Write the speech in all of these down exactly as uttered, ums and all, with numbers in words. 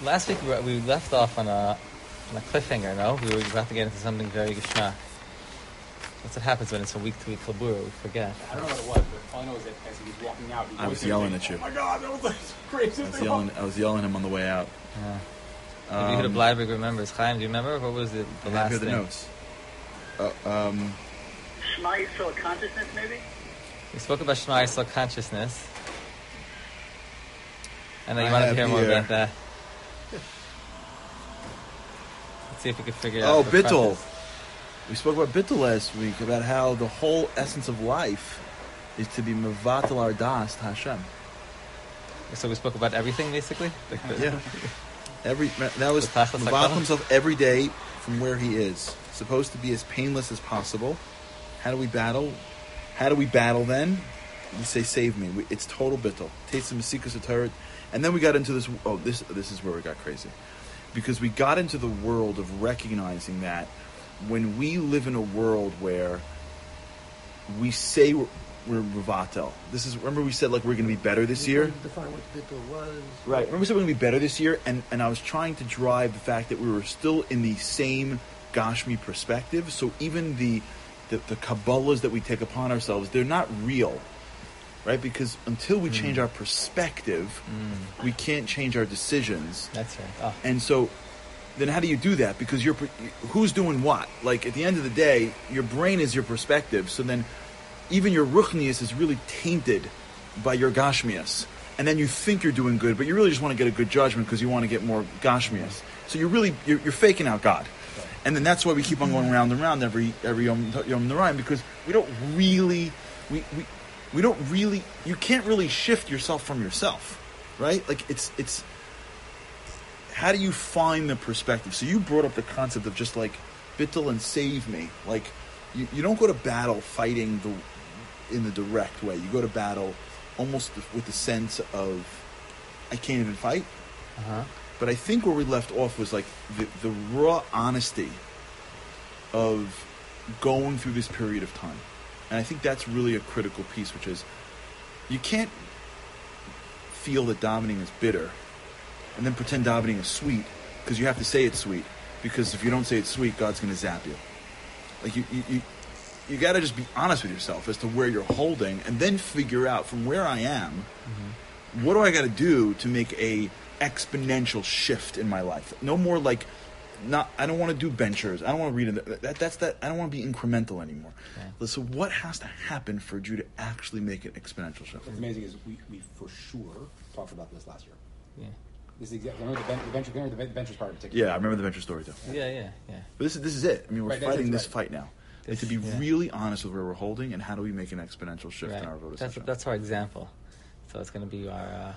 last week we, were, we left off on a, on a cliffhanger, no? We were about to get into something very geshma. That's what happens when it's a week-to-week labura. We forget. I don't know what it was, but all I know is that as he was walking out, he I was yelling at you. Oh my God, that was the craziest I was thing. yelling. I was yelling at him on the way out. Yeah. Um, Maybe Yehuda Bleiberg remembers. Chaim, do you remember? What was the, the I last have here the thing? notes. Uh, um, Shema Yisrael consciousness, maybe? We spoke about Shema Yisrael consciousness. I know you I wanted to have hear more here- about that. Let's see if we can figure it out. oh, what the front Bittul. is. We spoke about Bittul last week, about how the whole essence of life is to be mevatel our das to Hashem. So we spoke about everything, basically? Like the, Yeah. Every that was The tachlis mevatel hakadosh? himself every day from where he is. Supposed to be as painless as possible. How do we battle? How do we battle then? We say, "Save me." We, it's total Bittul. Taste the Mesikus Torah, and then we got into this. Oh, this this is where we got crazy, because we got into the world of recognizing that when we live in a world where we say we're, we're Revatel. This is remember we said like we're going to be better this year. Define what bittul was. Right. Remember we said we're going to be better this year, and and I was trying to drive the fact that we were still in the same Gashmi perspective. So even the the, the Kabbalahs that we take upon ourselves, they're not real. Right? Because until we Mm. change our perspective, Mm, we can't change our decisions. that's right. Oh, And so, then how do you do that? Because you're who's doing what? Like at the end of the day, your brain is your perspective. So then, even your ruchnius is really tainted by your gashmias. And then you think you're doing good, but you really just want to get a good judgment because you want to get more gashmias. So you're really you're, you're faking out God. And then that's why we keep on going round and round every every Yom Yom Naraim, because we don't really we. we We don't really, you can't really shift yourself from yourself, right? Like it's, it's, how do you find the perspective? So you brought up the concept of just like, bittul and save me. Like, you, you don't go to battle fighting the, in the direct way. You go to battle almost with the sense of, I can't even fight. uh-huh. But I think where we left off was like the, the raw honesty of going through this period of time. And I think that's really a critical piece, which is you can't feel that davening is bitter and then pretend davening is sweet, because you have to say it's sweet. Because if you don't say it's sweet, God's going to zap you. Like you, you, you, you got to just be honest with yourself as to where you're holding, and then figure out from where I am, Mm-hmm. what do I got to do to make a exponential shift in my life? No more like. Not, I don't want to do benchers. I don't want to read it. That, that's that. I don't want to be incremental anymore. Okay. So, what has to happen for you to actually make an exponential shift? What's amazing is we, we for sure talked about this last year. Yeah. This is exactly. Remember the, ben, the venture. Remember the, the ventures part in particular. Yeah, I remember the venture story too. Yeah, yeah, yeah. But this is this is it. I mean, we're Right, that's fighting it, this right. fight now. Like, This- to be yeah. really honest with where we're holding and how do we make an exponential shift Right. in our vote. That's that's our example. So it's going to be our uh,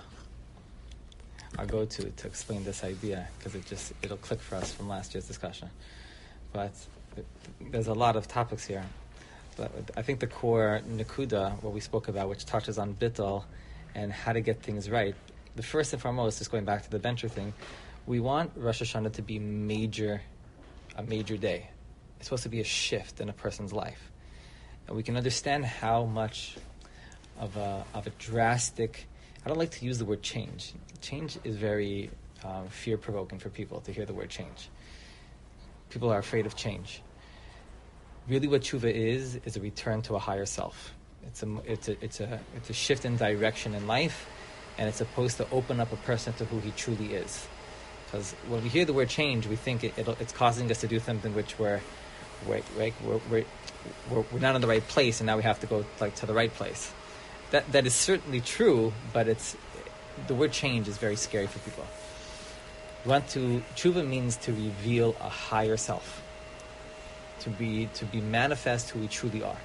our go-to to explain this idea, because it just it'll click for us from last year's discussion. But it, there's a lot of topics here. But I think the core Nakuda, what we spoke about, which touches on bittul and how to get things right. The first and foremost, just going back to the venture thing, we want Rosh Hashanah to be major, a major day. It's supposed to be a shift in a person's life. And we can understand how much of a of a drastic. I don't like to use the word change. Change is very um, fear-provoking for people to hear the word change. People are afraid of change. Really, what tshuva is is a return to a higher self. It's a it's a it's a it's a shift in direction in life, and it's supposed to open up a person to who he truly is. Because when we hear the word change, we think it, it'll, it's causing us to do something which we're we're, we're, we're, we're we're not in the right place, and now we have to go like to the right place. That that is certainly true, but it's the word change is very scary for people. We want to tshuva means to reveal a higher self, to be to be manifest who we truly are,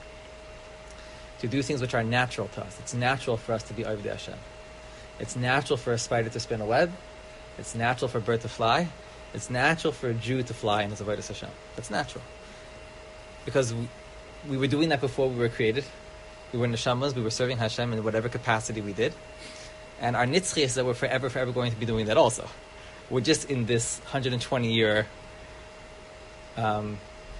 to do things which are natural to us. It's natural for us to be Ovdei Hashem. It's natural for a spider to spin a web. It's natural for a bird to fly. It's natural for a Jew to fly in his avodas Hashem. That's natural, because we, we were doing that before we were created. We were neshamas. We were serving Hashem in whatever capacity we did, and our nitzchi is that we're forever, forever going to be doing that also. We're just in this one hundred twenty year um,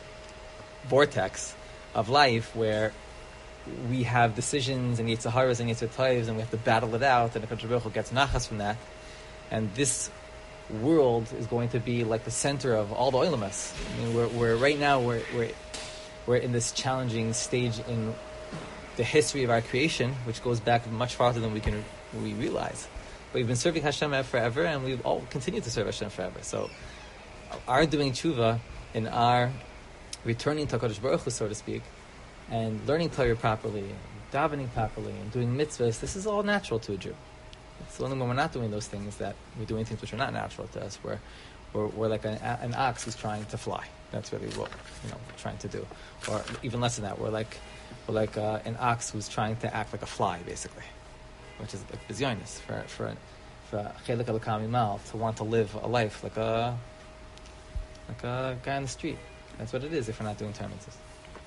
vortex of life where we have decisions and yitzaharas and yitzatayvs, and we have to battle it out, and the Kadosh Baruch Hu gets nachas from that. And this world is going to be like the center of all the oilamas. I mean, we're, we're right now we're, we're we're in this challenging stage in the history of our creation, which goes back much farther than we can we realize. But we've been serving Hashem forever, and we've all continued to serve Hashem forever. So, our doing tshuva and our returning to HaKadosh Baruch Hu, so to speak, and learning Torah properly, and davening properly, and doing mitzvahs, this is all natural to a Jew. It's only when we're not doing those things that we're doing things which are not natural to us. We're, we're, we're like an, an ox who's trying to fly. That's really what you know we're trying to do. Or even less than that, we're like we're like uh, an ox who's trying to act like a fly, basically, which is like bizyonis for for for chelik alakami mal, to want to live a life like a like a guy on the street. That's what it is if we're not doing Torah mitzvahs.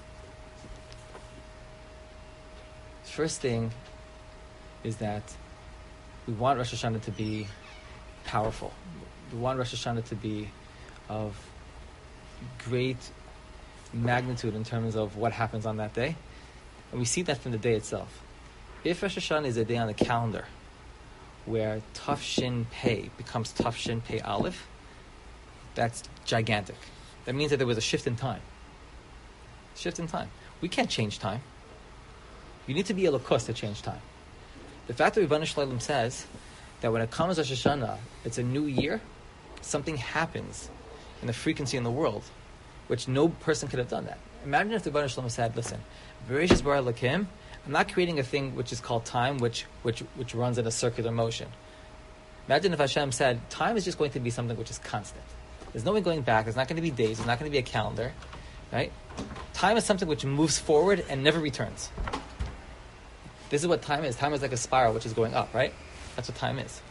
First thing is that we want Rosh Hashanah to be powerful. We want Rosh Hashanah to be of great magnitude in terms of what happens on that day. And we see that from the day itself. If Rosh Hashanah is a day on the calendar where Taf Shin Pei becomes Taf Shin Pei Aleph, that's gigantic. That means that there was a shift in time. Shift in time. We can't change time. You need to be a Elokus to change time. The fact that Rebbeinu Shalom says that when it comes Rosh Hashanah, it's a new year, something happens in the frequency in the world, which no person could have done that. Imagine if the Rebbeinu Shalom said, listen, Bereshis bara Elokim, I'm not creating a thing which is called time, which which which runs in a circular motion. Imagine if Hashem said, time is just going to be something which is constant. There's no way going back, there's not going to be days, there's not going to be a calendar, right? Time is something which moves forward and never returns. This is what time is. Time is like a spiral which is going up, right? That's what time is.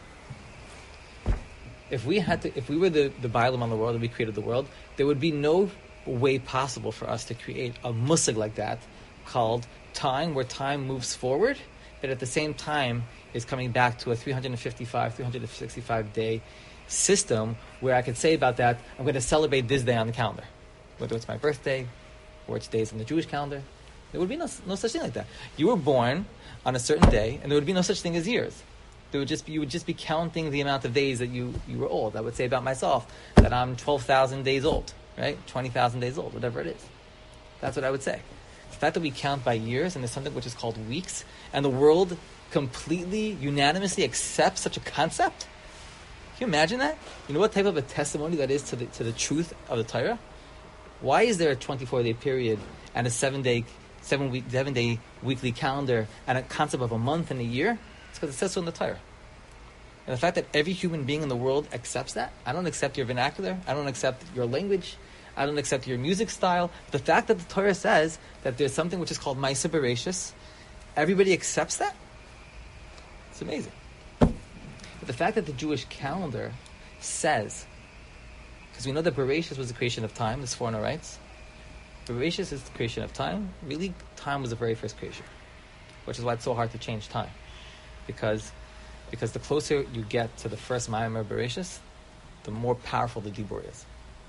If we had to, if we were the, the Bailam on the world and we created the world, there would be no way possible for us to create a musig like that called time, where time moves forward, but at the same time is coming back to a three hundred fifty-five, three hundred sixty-five day system where I could say about that, I'm going to celebrate this day on the calendar. Whether it's my birthday or it's days on the Jewish calendar. There would be no, no such thing like that. You were born on a certain day, and there would be no such thing as years. There would just be, you would just be counting the amount of days that you, you were old. I would say about myself that I'm twelve thousand days old, right? twenty thousand days old, whatever it is. That's what I would say. The fact that we count by years, and there's something which is called weeks, and the world completely, unanimously accepts such a concept. Can you imagine that? You know what type of a testimony that is to the to the truth of the Torah? Why is there a twenty-four day period and a seven day Seven week, seven day weekly calendar and a concept of a month and a year? It's because it says so in the Torah. And the fact that every human being in the world accepts that, I don't accept your vernacular, I don't accept your language, I don't accept your music style. The fact that the Torah says that there's something which is called Ma'aseh Bereshis, everybody accepts that? It's amazing. But the fact that the Jewish calendar says, because we know that Bereshis was the creation of time, this foreigner writes, Bereshis is the creation of time. Really, time was the very first creation, which is why it's so hard to change time, because because the closer you get to the first Ma'amer Bereshis, the more powerful the Dibur is.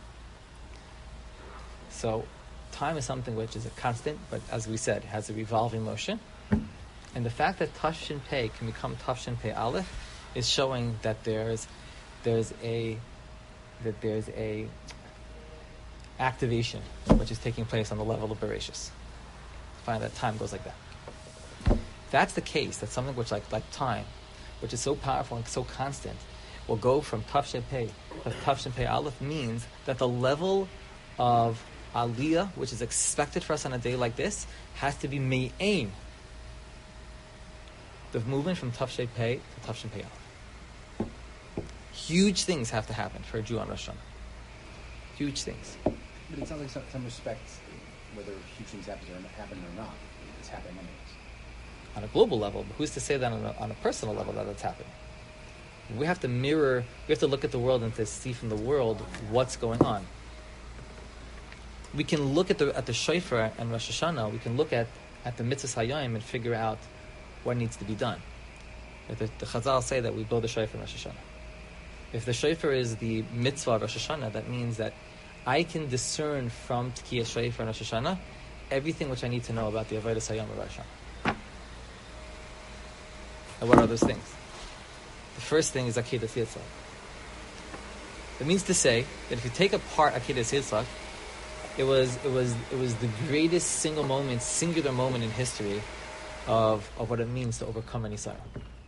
So, time is something which is a constant, but as we said, has a revolving motion. And the fact that Taf Shin Pei can become Taf Shin Pei Aleph is showing that there's there's a that there's a activation which is taking place on the level of Bereshis. Find that time goes like that. If that's the case, that something which like like time, which is so powerful and so constant, will go from Taf Shin Pei to Taf Shin Pei Aleph, means that the level of Aliyah, which is expected for us on a day like this, has to be Me'ain. The movement from Taf Shin Pei to Taf Shin Pei Aleph. Huge things have to happen for a Jew on Rosh Hashanah. Huge things. But it sounds like some, some respects, whether huge things happen or not, happen or not, it's happening anyways. On a global level, but who's to say that on a, on a personal level that it's happening? We have to mirror, we have to look at the world and to see from the world what's going on. We can look at the at the shofar and Rosh Hashanah, we can look at, at the mitzvahs hayom and figure out what needs to be done. The, the Chazal say that we blow the shofar in Rosh Hashanah. If the shofar is the mitzvah of Rosh Hashanah, that means that I can discern from Tkiyah Shofar and Rosh Hashanah everything which I need to know about the Avodas Hayom of Rosh Hashanah. And what are those things? The first thing is Akedah Yitzhak. It means to say that if you take apart Akedas Yitzchak, it was it was it was the greatest single moment, singular moment in history of of what it means to overcome any sorrow.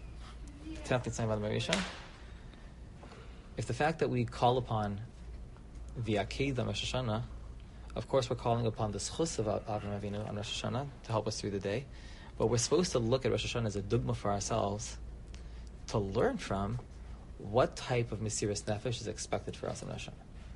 If the fact that we call upon the Akedah Rosh Hashanah, of course we're calling upon the schus of Avram Avinu on Rosh Hashanah to help us through the day, but we're supposed to look at Rosh Hashanah as a dugma for ourselves to learn from what type of Mesiras Nefesh is expected for us in Rosh Hashanah.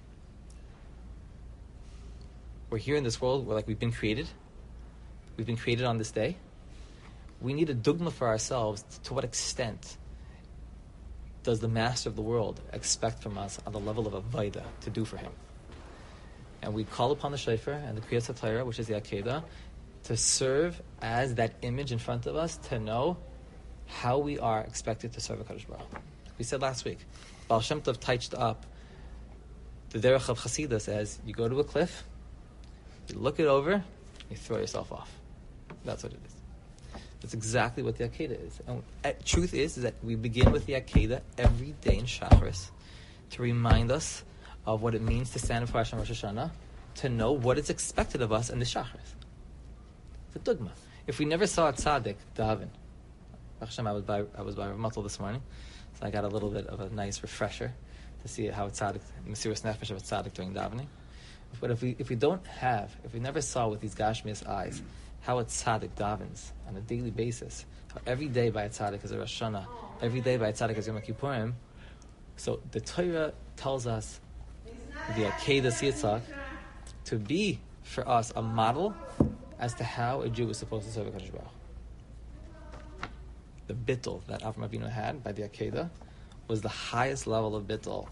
We're here in this world, we're like we've been created. We've been created on this day. We need a dugma for ourselves. To what extent does the master of the world expect from us on the level of avodah to do for him? And we call upon the shofar and the Kriyas HaTorah, which is the Akedah, to serve as that image in front of us to know how we are expected to serve HaKadosh Baruch Hu. We said last week, Baal Shem Tov touched up the derech of Chasidus as you go to a cliff, you look it over, you throw yourself off. That's what it is. That's exactly what the Akedah is. And uh, truth is, is that we begin with the Akedah every day in Shacharis to remind us of what it means to stand before Hashem Rosh Hashanah, to know what is expected of us in the Shacharis. It's a dogma. If we never saw a tzaddik daven, Hashem, I was by I was by Rav Matal this morning, so I got a little bit of a nice refresher to see how a tzaddik, Mesiras Nefesh of a tzaddik during davening. But if we if we don't have, if we never saw with these Gashmias eyes how a tzaddik davens on a daily basis, how every day by a tzaddik is a Rosh Hashanah, every day by a tzaddik is Yom Kippurim, so the Torah tells us the Akedah Yitzchak to be for us a model as to how a Jew is supposed to serve HaKadosh Baruch Hu. The bittul that Avram Avinu had by the Akedah was the highest level of bittul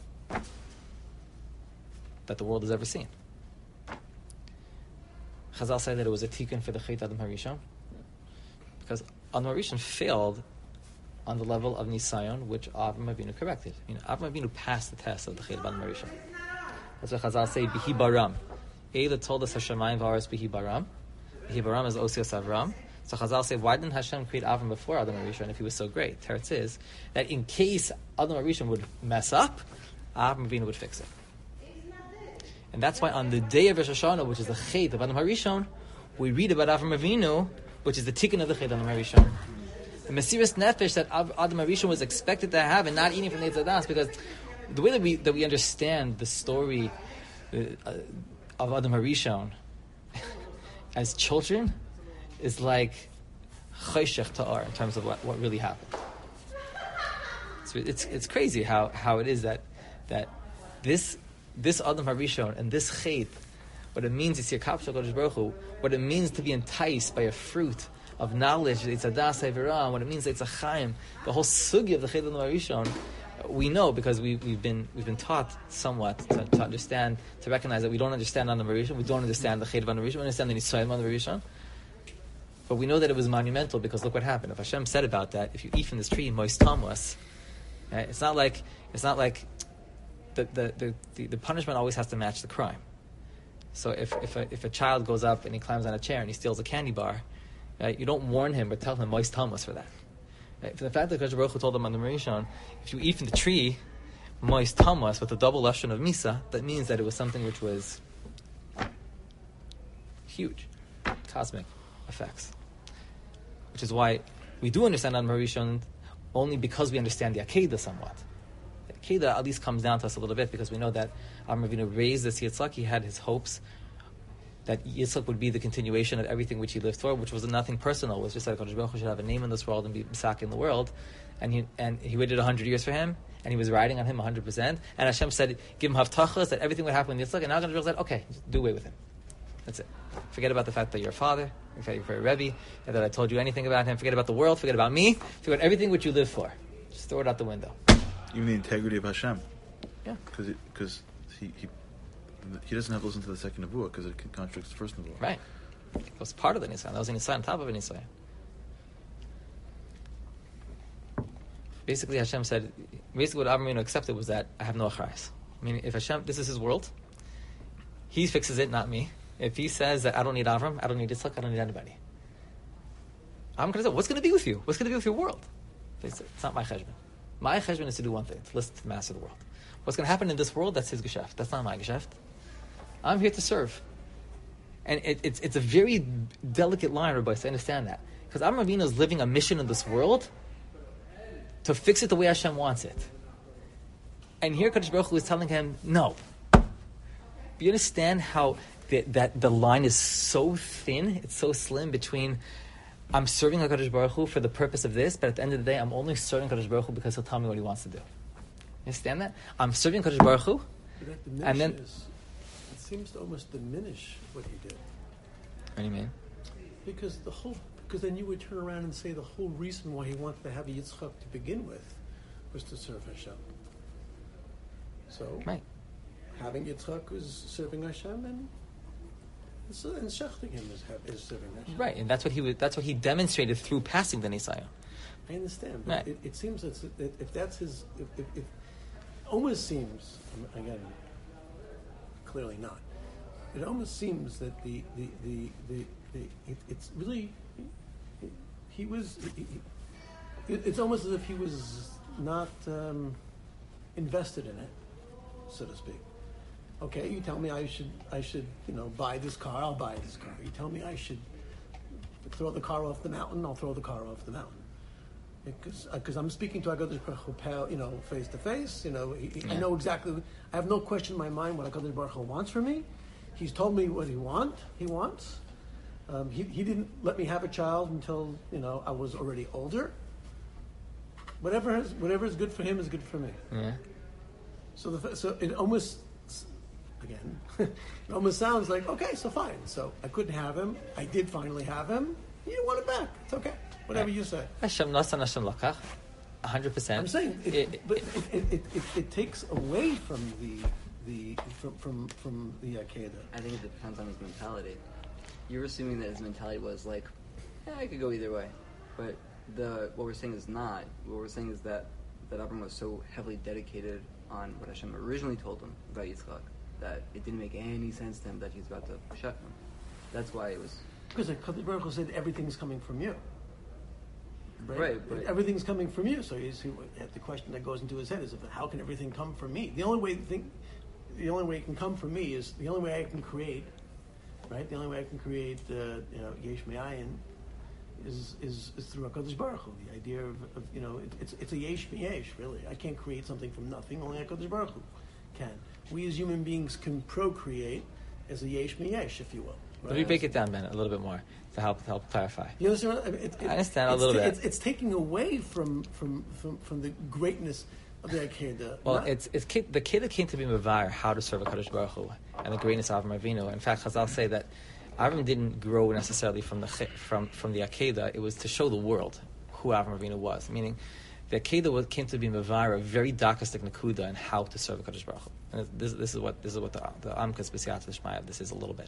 that the world has ever seen. Chazal say that it was a tikkun for the Chet Adam Harishon because Adam Harishon failed on the level of Nisayon, which Avram Avinu corrected. You know, Avram Avinu passed the test of the Chet Adam Harishon. That's what Chazal say, Bihi Baram. Eila told us Hashemayim V'aretz Bihi Baram. Bihi Baram is Osios Avram. So Chazal say, why didn't Hashem create Avram before Adam Harishon if he was so great? Teretz is that in case Adam Harishon would mess up, Avram Avinu would fix it. And that's why on the day of Rosh Hashanah, which is the Chet of Adam Harishon, we read about Avram Avinu, which is the tikkun of the Chet of Adam Harishon. The Mesiras Nefesh that Adam Harishon was expected to have and not eating from the Eitz Hadas, because the way that we that we understand the story uh, of Adam Harishon as children is like Choshech Ta'ar in terms of what, what really happened. So it's it's crazy how, how it is that that this this Adam Harishon and this Chet, what it means is Yirkab Shel Baruch Hu, what it means to be enticed by a fruit of knowledge, it's Adas Havirah, what it means it's a Chaim, the whole sugi of the Chet Adam Harishon, we know because we, we've been we've been taught somewhat to, to understand, to recognize that we don't understand Adam Harishon, we don't understand the Chet of Adam Harishon, we understand the Nisayon of Adam Harishon, but we know that it was monumental because look what happened. If Hashem said about that, if you eat from this tree, moist tamas, right? It's not like it's not like the the, the the the punishment always has to match the crime. So if if a, if a child goes up and he climbs on a chair and he steals a candy bar, right, you don't warn him but tell him moist tamas for that. Right? For the fact that Kadosh Baruch Hu told him on the Marishon, if you eat from the tree, moist tamas with a double lashon of misa, that means that it was something which was huge, cosmic effects. Which is why we do understand on Marishon only because we understand the Akedah somewhat. The Akedah at least comes down to us a little bit because we know that Avram Avinu raised this Yitzchak. He had his hopes that Yitzchak would be the continuation of everything which he lived for, which was nothing personal. It was just that Kadosh Baruch Hu should have a name in this world and be Misak in the world. And he and he waited one hundred years for him, and he was riding on him one hundred percent. And Hashem said, give him Havtachas, that everything would happen with Yitzchak. And now Kadosh Baruch Hu said, okay, do away with him. That's it. Forget about the fact that you're a father, forget you're a Rebbe, and that I told you anything about him. Forget about the world, forget about me, forget everything which you live for. Just throw it out the window. Even the integrity of Hashem. Yeah. Because because he, he he doesn't have to listen to the second Nevuah because it contradicts the first Nevuah. Right. It was part of the Nisayan. That was the Nisayan on top of the Nisayan. Basically, Hashem said, basically what Avram Avinu accepted was that I have no achrais. I mean, if Hashem, this is his world, he fixes it, not me. If he says that I don't need Avram, I don't need Yitzchak, I don't need anybody, I'm going to say, what's going to be with you? What's going to be with your world? It's not my cheshbon. My cheshbon is to do one thing, to listen to the master of the world. What's going to happen in this world, that's his geschäft. That's not my geschäft. I'm here to serve. And it, it's it's a very delicate line, Rabbi, to understand that. Because Avraham Avinu is living a mission in this world to fix it the way Hashem wants it. And here Kadosh Baruch Hu is telling him, no. Do you understand how the, that the line is so thin, it's so slim between I'm serving HaKadosh Baruch Hu for the purpose of this, but at the end of the day, I'm only serving HaKadosh Baruch Hu because he'll tell me what he wants to do. You understand that? I'm serving HaKadosh Baruch Hu, But and then... Is, it seems to almost diminish what he did. What do you mean? Because the whole, because then you would turn around and say the whole reason why he wanted to have Yitzchak to begin with was to serve Hashem. So, Right. having Yitzchak was serving Hashem, and so, and shechting him is, is serving Hashem. Right, and that's what he was, that's what he demonstrated through passing the Nisayah. I understand, but Right. it, it seems that if, if that's his, if, if, if almost seems again, clearly not. It almost seems that the the the, the, the it, it's really it, he was. It, it, it's almost as if he was not um, invested in it, so to speak. Okay, you tell me I should I should you know buy this car, I'll buy this car. You tell me I should throw the car off the mountain, I'll throw the car off the mountain. Because because I'm speaking to HaKadosh Baruch Hu, you know, face to face. You know, he, he- I Yeah. know exactly. I have no question in my mind what HaKadosh Baruch Hu wants from me. He's told me what he want. He wants. Um, he he didn't let me have a child until you know I was already older. Whatever is whatever is good for him is good for me. Yeah. So the so it almost again it almost sounds like okay, so fine. So I couldn't have him. I did finally have him. You want it back? It's okay. Whatever Right. you say. Hashem nasan, Hashem lakach. one hundred percent. I'm saying, it, It- but it, it, it, it, it takes away from the the from from, from the Akedah. I think it depends on his mentality. You're assuming that his mentality was like, yeah, I could go either way. But the what we're saying is not. What we're saying is that that Abram was so heavily dedicated on what Hashem originally told him about Yitzchak that it didn't make any sense to him that he's about to shut him. That's why it was Because the Kadosh Baruch Hu said everything's coming from you. Right, but- everything's coming from you. So he's, he, the question that goes into his head is, how can everything come from me? The only way think, the only way it can come from me is the only way I can create, right? The only way I can create, uh, you know, Yesh Me'ayin is, is is through HaKadosh Baruch Hu. The idea of, of you know, it, it's it's a Yesh Me'yesh, really. I can't create something from nothing. Only HaKadosh Baruch Hu can. We as human beings can procreate as a Yesh Me'yesh, if you will. Let me break it down, Ben, a little bit more to help to help clarify. You understand? What I, mean, it, it, I understand a it's little ta- bit. It's, it's taking away from from, from, from the greatness of the Akedah. Well, Not- it's it's ki- the kid that came to be Mavar, how to serve a Kadosh Baruch Hu, and the greatness of Avram Avinu. In fact, Chazal say that Avram didn't grow necessarily from the chi- from from the Akedah. It was to show the world who Avram Avinu was. Meaning, the Akedah was- came to be Mavar, a very darkistic nakuda, and how to serve a Kadosh Baruch Hu. And this this is what this is what the the Amkas B'Siyat L'Shmaya. This is a little bit.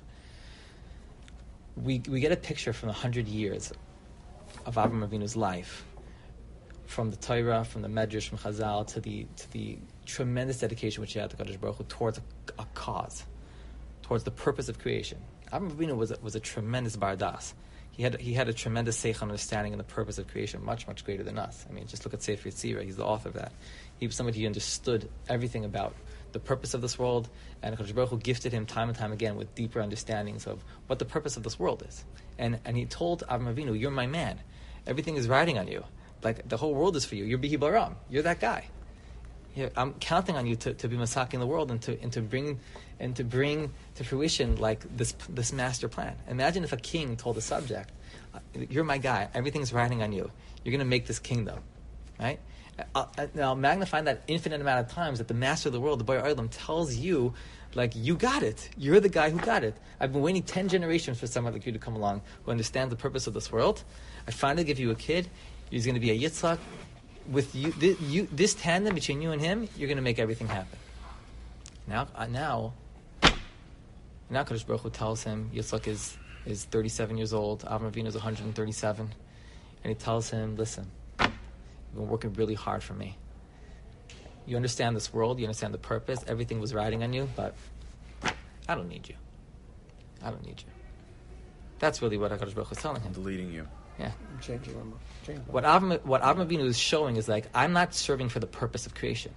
We we get a picture from the hundred years of Avram Avinu's life, from the Torah, from the Medrash, from Chazal, to the to the tremendous dedication which he had to Kadosh Baruch Hu towards a, a cause, towards the purpose of creation. Avram Avinu was a, was a tremendous bardas. He had he had a tremendous seichel understanding in the purpose of creation, much much greater than us. I mean, just look at Sefer Yetzirah. He's the author of that. He was somebody who understood everything about the purpose of this world, and Kadosh Baruch Hu gifted him time and time again with deeper understandings of what the purpose of this world is. And and he told Avram Avinu, "You're my man. Everything is riding on you. Like the whole world is for you. You're Bihi Baram. You're that guy. Here, I'm counting on you to, to be masaking the world and to and to bring and to bring to fruition like this this master plan. Imagine if a king told a subject, "You're my guy. Everything's riding on you. You're going to make this kingdom, right?" Uh, now magnify that infinite amount of times that the master of the world, the Boyer Olam, tells you, like, you got it. You're the guy who got it. I've been waiting ten generations for someone like you to come along who understands the purpose of this world. I finally give you a kid. He's going to be a Yitzchak. With you, this, you, this tandem between you and him, you're going to make everything happen. Now, uh, now, now, Kadosh Baruch Hu tells him Yitzchak is is thirty-seven years old. Avram Avinu is one hundred thirty-seven, and he tells him, "Listen, you've been working really hard for me. You understand this world. You understand the purpose. Everything was riding on you, but I don't need you. I don't need you." That's really what HaKadosh Baruch Hu is telling him. Deleting you. Yeah. Change it, Rama. Change it. What Avram, what Avram Avinu is showing is like, I'm not serving for the purpose of creation.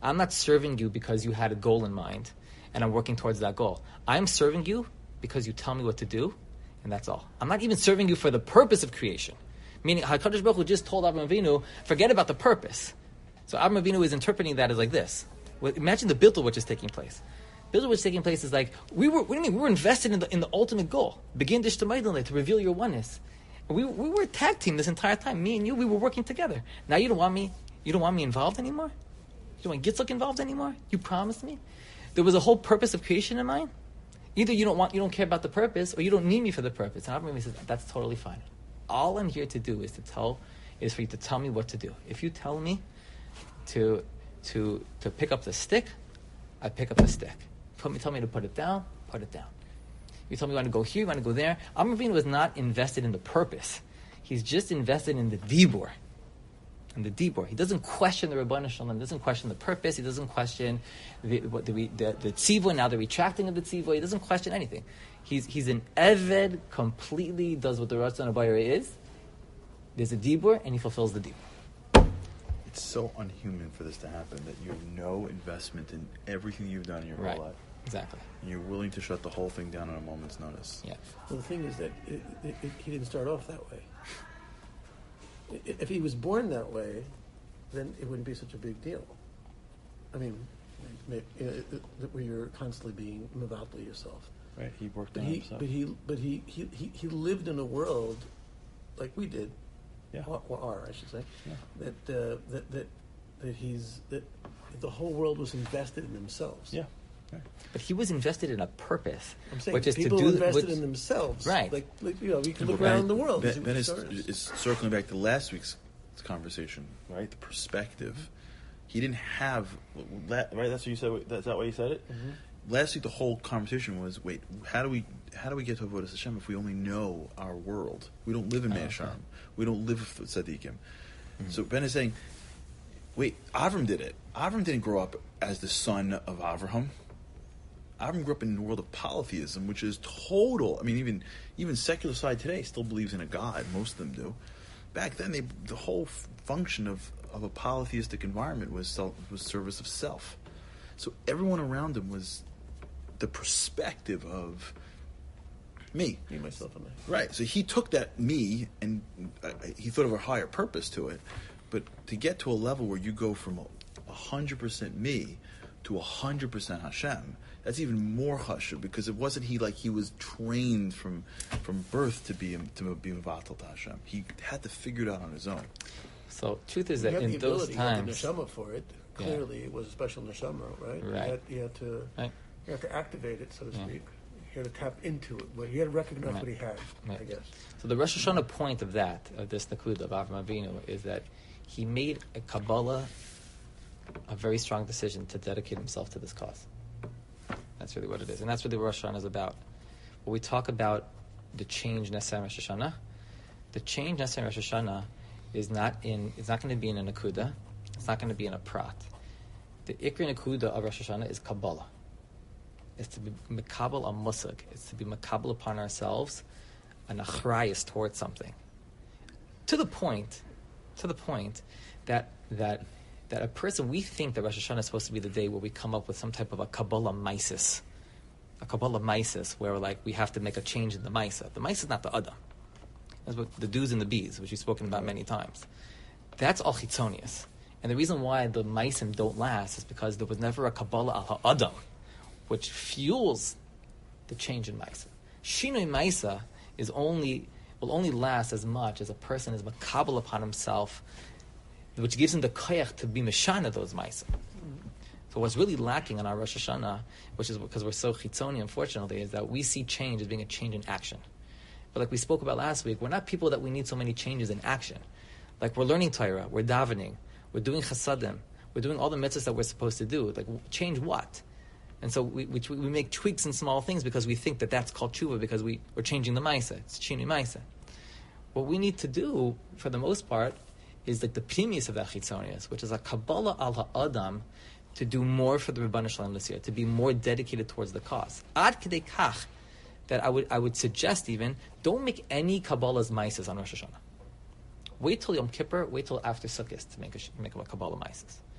I'm not serving you because you had a goal in mind, and I'm working towards that goal. I'm serving you because you tell me what to do, and that's all. I'm not even serving you for the purpose of creation. Meaning, HaKadosh Baruch Hu just told Avraham Avinu, forget about the purpose. So Avraham Avinu is interpreting that as like this. Well, imagine the Biltul which is taking place. Biltul which is taking place is like, we were, what do you mean? We were invested in the, in the ultimate goal. Begin Dishtamaydanle, to reveal your oneness. We, we were a tag team this entire time. Me and you, we were working together. Now you don't want me, you don't want me involved anymore? You don't want Yitzchak involved anymore? You promised me? There was a whole purpose of creation in mind? Either you don't want, you don't care about the purpose, or you don't need me for the purpose. And Avraham says, that's totally fine. All I'm here to do is to tell, is for you to tell me what to do. If you tell me to to to pick up the stick, I pick up the stick. Put me, tell me to put it down, put it down. You tell me you want to go here, you want to go there. Avraham Avinu was not invested in the purpose. He's just invested in the dibur. And the dibur. He doesn't question the Rabbanu Shalom. He doesn't question the purpose. He doesn't question the what, the, the, the tzivah, now the retracting of the tzivah. He doesn't question anything. He's he's an eved, completely does what the Ratzon Abayra is. There's a dibur, and he fulfills the dibur. It's so unhuman for this to happen, that you have no investment in everything you've done in your Right. whole life. Exactly. And you're willing to shut the whole thing down on a moment's notice. Yeah. Well, the thing is that it, it, it, he didn't start off that way. I- If he was born that way, then it wouldn't be such a big deal. I mean, may- you know, it- it- where you're constantly being mevatel yourself. Right. He worked But on he, himself. but he, but he, he, he, he lived in a world like we did, Yeah. or, or are, I should say, Yeah. that, uh, that that that he's that the whole world was invested in themselves. Yeah. Right. But he was invested in a purpose, I'm saying which is people to do invested which, in themselves. Right. Like, like you know, we can look Right. around the world. and see Then, what then the it's, story is. it's circling back to last week's conversation, right? The perspective. He didn't have, right? That's what you said. That's that why you said it. Mm-hmm. Last week, the whole conversation was, wait, how do we, how do we get to Avodas Hashem if we only know our world? We don't live in Oh, Mei okay. Sharm. We don't live with Tzaddikim. Mm-hmm. So Ben is saying, wait, Avram did it. Avram didn't grow up as the son of Avraham. Avram grew up in the world of polytheism, which is total. I mean, even even secular side today still believes in a god. Most of them do. Back then, they the whole f- function of, of a polytheistic environment was self, was service of self. So everyone around him was the perspective of me. Me, myself, and I. Right. So he took that me and uh, he thought of a higher purpose to it. But to get to a level where you go from a hundred percent me to a hundred percent Hashem, that's even more chashuv, because it wasn't he like he was trained from from birth to be to be mevatel to Hashem. He had to figure it out on his own. So truth is You that had in the those ability, you had the times, neshama for it. Yeah. Clearly, it was a special neshama, right? You Right. had, you had to, Right. you had to activate it, so to Yeah. speak. You had to tap into it. Well, he had to recognize Right. what he had, Right. I guess. So the Rosh Hashanah point of that, of this Nakuda of Avraham Avinu, is that he made a Kabbalah a very strong decision to dedicate himself to this cause. That's really what it is. And that's what the Rosh Hashanah is about. When we talk about the change Nesem Rosh Hashanah, the change Nesem Rosh Hashanah is not in, it's not going to be in a Nakuda, it's not going to be in a Prat. The Ikri Nakuda of Rosh Hashanah is Kabbalah. It's to be Makabal a Musag. It's to be Makabal upon ourselves an achrayus towards something. To the point, to the point that that that a person, we think that Rosh Hashanah is supposed to be the day where we come up with some type of a Kabbalah Mises. A Kabbalah Mises, where like we have to make a change in the Misa. The Misa is not the Adam. That's what the do's and the be's, which we've spoken about many times. That's all chitzonius. And the reason why the Maisim don't last is because there was never a Kabbalah al Adam, which fuels the change in Maisa. Shinui Maisa is only will only last as much as a person is makabel upon himself, which gives him the koyach to be meshana those Maisa. So what's really lacking in our Rosh Hashanah, which is because we're so chitzoni, unfortunately, is that we see change as being a change in action. But like we spoke about last week, we're not people that we need so many changes in action. Like we're learning Torah, we're davening, we're doing chasadim, we're doing all the mitzvahs that we're supposed to do. Like change what? And so we, we we make tweaks in small things because we think that that's called tshuva, because we, we're changing the maisa. It's chini maisa. What we need to do, for the most part, is like the pnimius of that chitzonius, which is a kabbalah al ha'adam, to do more for the Rebbeinu Shalom this year, to be more dedicated towards the cause. Ad kidei kach, that I would I would suggest even, don't make any kabbalah's maisas on Rosh Hashanah. Wait till Yom Kippur, wait till after Sukkot to make a, make a kabbalah maisas.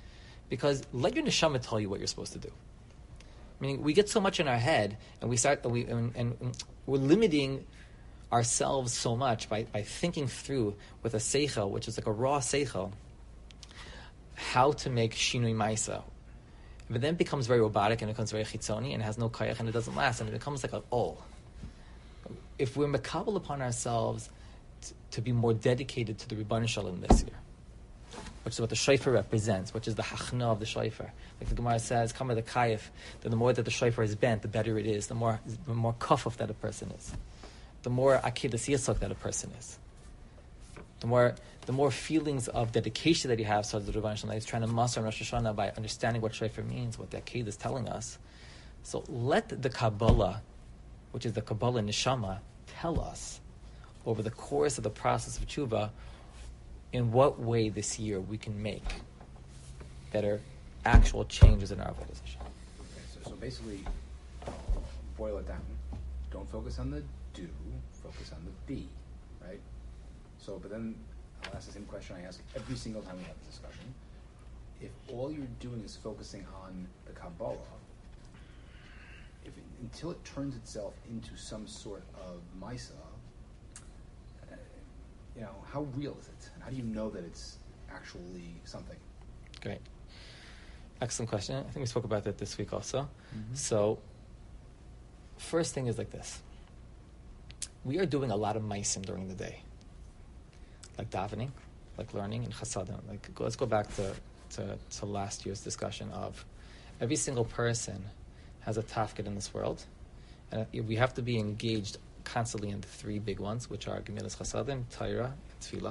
Because let your neshama tell you what you're supposed to do. Meaning, we get so much in our head, and we start, and, we, and, and we're limiting ourselves so much by, by thinking through with a seichel, which is like a raw seichel, how to make shinui maisa. But then it becomes very robotic, and it becomes very chitzoni, and it has no kayach, and it doesn't last, and it becomes like an ol. If we're makabel upon ourselves t- to be more dedicated to the Rebbeinu Shalom this year, which is what the shofar represents, which is the hachna of the shofar. Like the Gemara says, "Kama the kayif," that the more that the shofar is bent, the better it is. The more, the more kafuf that a person is, the more akedas yisok that a person is. The more, the more feelings of dedication that he has towards the Rebbeinu Shalom. He's trying to master Rosh Hashanah by understanding what shofar means, what the akedah is telling us. So let the Kabbalah, which is the Kabbalah neshama, tell us over the course of the process of tshuva in what way this year we can make better actual changes in our avodah Hashem. Okay, so, so basically, boil it down. Don't focus on the do, focus on the be, right? So, but then I'll ask the same question I ask every single time we have this discussion. If all you're doing is focusing on the Kabbalah, if it, until it turns itself into some sort of Maisa, uh, you know, how real is it? And how do you know that it's actually something? Great. Excellent question. I think we spoke about that this week also. Mm-hmm. So, first thing is like this. We are doing a lot of maisim during the day. Like davening, like learning, and chasadim. Like, let's go back to, to, to last year's discussion of every single person has a tafkid in this world, and we have to be engaged constantly in the three big ones, which are Gemilas Chasadim, Torah, and Tefillah.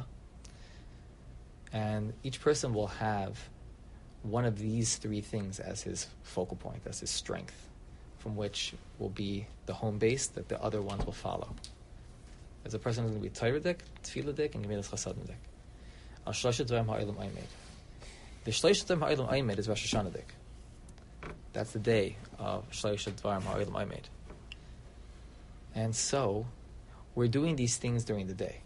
And each person will have one of these three things as his focal point, as his strength, from which will be the home base that the other ones will follow. As a person who's going to be Torah dik, Tefillah dik, and Gemilas Chasadim dik. Al Shloshet Dvarim Ha'olam Oimed. The Shloshet Dvarim Ha'olam Oimed is Rosh Hashanah dik. That's the day of Shloshet Dvarim Ha'olam Oimed. And so, we're doing these things during the day.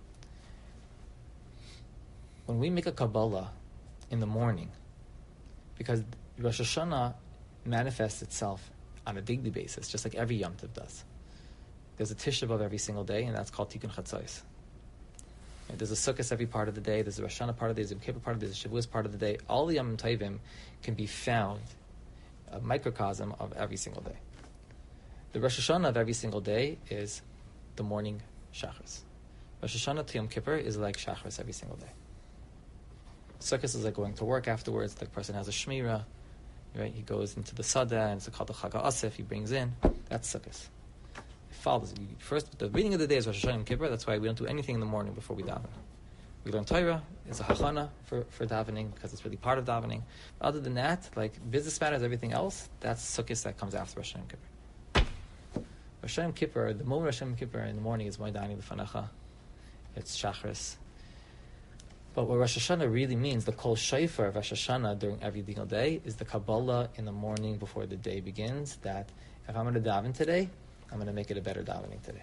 When we make a Kabbalah in the morning, because Rosh Hashanah manifests itself on a daily basis, just like every Yom Tov does. There's a Tisha B'Av every single day, and that's called Tikkun Chatzos. Right? There's a Sukkot every part of the day, there's a Rosh Hashanah part of the day, there's a Yom Kippur part of the day, there's a Shavuos part of the day. All the Yom Tovim can be found, a microcosm of every single day. The Rosh Hashanah of every single day is the morning Shachris. Rosh Hashanah to Yom Kippur is like Shachris every single day. Sukkot is like going to work afterwards. The person has a shmira, right? He goes into the sada, and it's called the Chag HaAsif. He brings in. That's Sukkot. It follows. First, the beginning of the day is Rosh Hashanah Yom Kippur. That's why we don't do anything in the morning before we daven. We learn Torah. It's a hachana for, for davening because it's really part of davening. But other than that, like business matters, everything else, that's Sukkot that comes after Rosh Hashanah Yom Kippur. Rosh Hashanah Yom Kippur, the moment Rosh Hashanah Yom Kippur in the morning is Moedani L'Fanecha. It's Shachris. But what Rosh Hashanah really means, the Kol Shofar of Rosh Hashanah during every single day, is the Kabbalah in the morning before the day begins, that if I'm going to daven today, I'm going to make it a better davening today.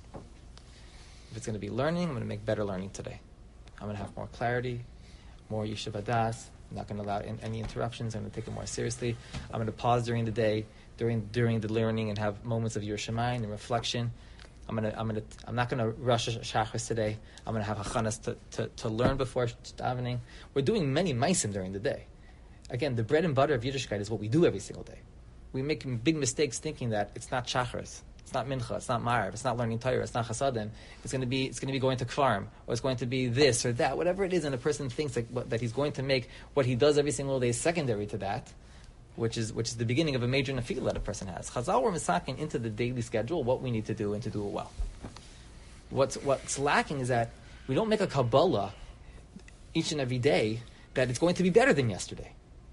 If it's going to be learning, I'm going to make better learning today. I'm going to have more clarity, more Yishuv Hadas. I'm not going to allow in, any interruptions. I'm going to take it more seriously. I'm going to pause during the day, during during the learning, and have moments of Yiras Shamayim and reflection. I'm gonna, I'm gonna, I'm not gonna rush Shachris today. I'm gonna have hachanas to, to, to learn before davening. We're doing many maisim during the day. Again, the bread and butter of Yiddishkeit is what we do every single day. We make big mistakes thinking that it's not Shachris, it's not Mincha, it's not Ma'ariv, it's not learning Torah, it's not Chasadim. It's gonna be, it's gonna be going to Kfarim, or it's going to be this or that, whatever it is, and a person thinks that, that he's going to make what he does every single day secondary to that, which is which is the beginning of a major nefila that a person has. Chazal were misakin into the daily schedule what we need to do and to do it well. What's what's lacking is that we don't make a Kabbalah each and every day that it's going to be better than yesterday.